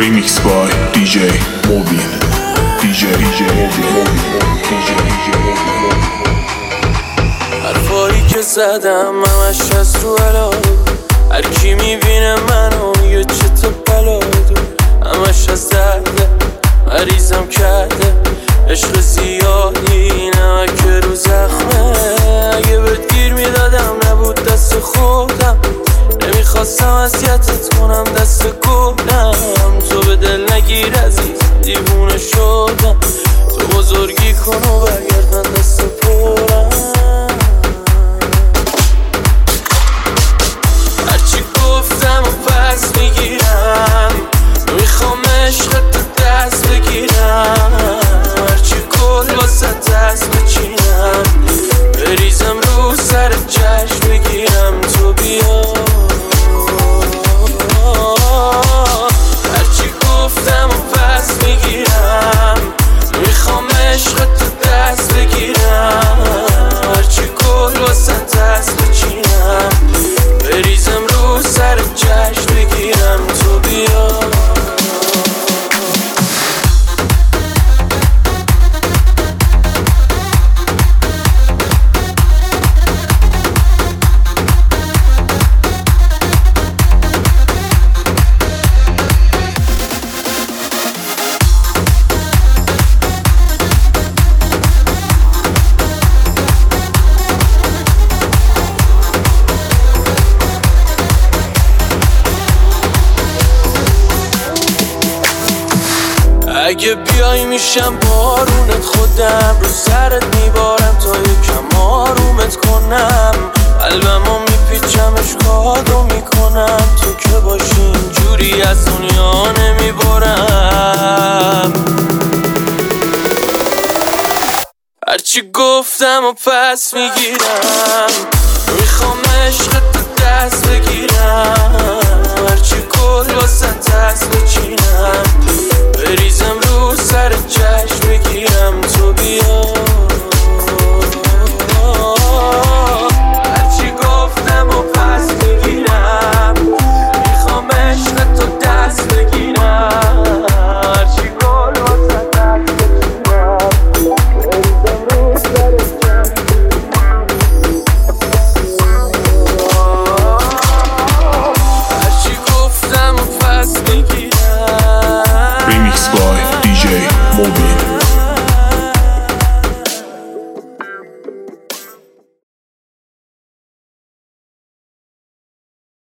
Remix by DJ Mobin. DJ حرفایی که زدم همش از رو علاقه، هر کی میبینه منو میگه چه تو بلا دو، همش از درده مریضم کرده عشق زیادی نمک رو زخمه. اگه بهت گیر میدادم نبود دست خودم، نمیخواستم اذیتت کنم دست گلم. تو به دل نگیر عزیز دیوونه شدم، تو بزرگی کن و برگرد من دست پرم. هرچی گفتم و پس میگیرم، میخوام عشقت تو دست بگیرم، هرچی کل واسه دست بچینم، بریزم رو سر جشن بگیرم تو بیا. هرچی گفتم و پس میگیرم، میخوام عشقت تو دست بگیرم، هرچی کل واسه دست بچینم، بریزم رو سر جشن بگیرم تو بیا. اگه بیای میشم بارونت، خودم رو سرت میبارم تا یکم آرومت کنم، قلبمو میپیچمش کادو میکنم، تو که باشی اینجوری از دنیا نمیبارم. هرچی گفتم و پس میگیرم، میخوام عشقت تو دست بگیرم، هرچی کل واسه دست بچینم،